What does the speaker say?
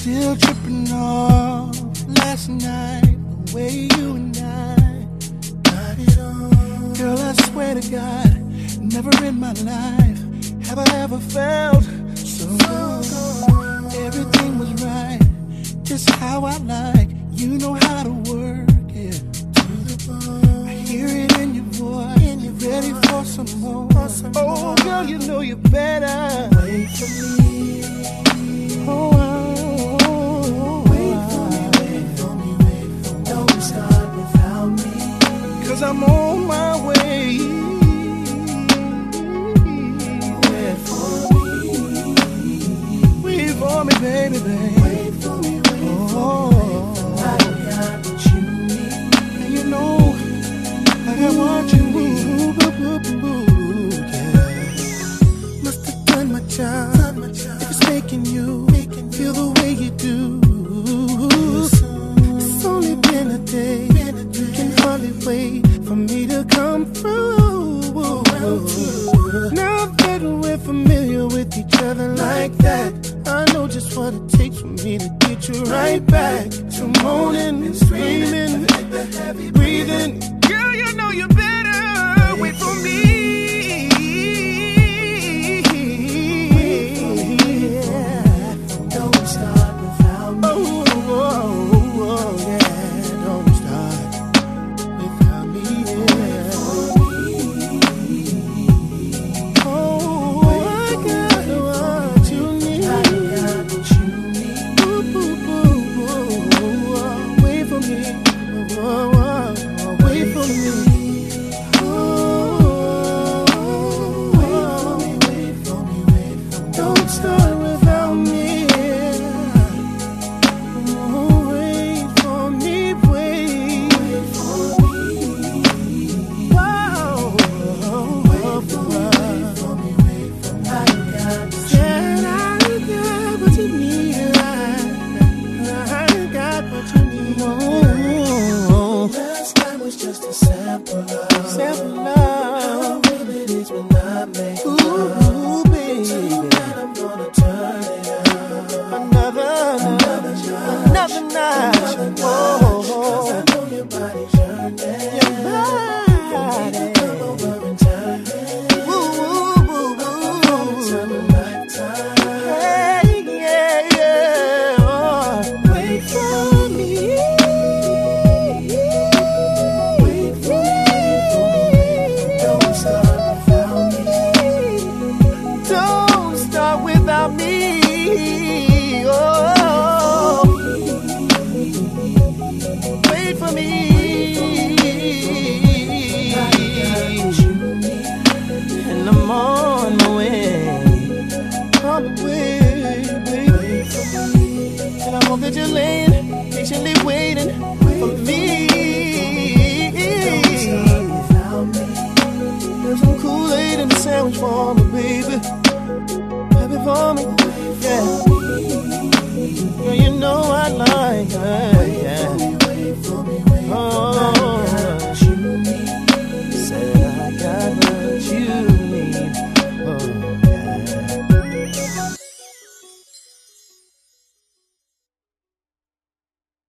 Still tripping off last night, the way you and I got it on. Girl, I swear to God, never in my life have I ever felt so good. Everything was right, just how I like. You know how to work it. I hear it in your voice, and you're ready for some more. Oh, girl, you know you better wait for me. Oh, wait for me, wait for me, wait for me. Don't start without me, 'cause I'm on my way. Wait for me, wait for me, baby, baby. Wait for me, wait for me. I got what you need, and you know I got what you need. Yeah. Must have done my job. If it's making you feel the way you do. It's only been a day. You can hardly wait for me to come through. Now that we're familiar with each other like that, I know just what it takes for me to get you right back to moaning and screaming, breathing. Girl, you know you better wait for me. Don't start without me. Oh, yeah. Don't start without me. Yeah. Oh, I got what you need. I got what you need. Ooh, wait for me. Wait for me. Wait for me. Don't start without me. Wait for me, wait for me. Wow. Wait for me, wait for me. I got what you need. I got what you need. Last time was just a sample of. Sample love. How real it is when I make love. Ooh, baby. Tonight I'm gonna turn it up. Another night. Oh, I know your body's yearning. Your body. Come over and turn it. Woo. Time of lifetime. Hey, yeah. Oh, wait for me. Wait for me. Don't start without me. Don't start without me. Oh, wait for me. And I'm on my way. On the way, baby. And I hope that you're laying, patiently waiting for me. There's some Kool-Aid in the sandwich for me, baby. Happy for me, yeah. Girl, you know I like her, yeah.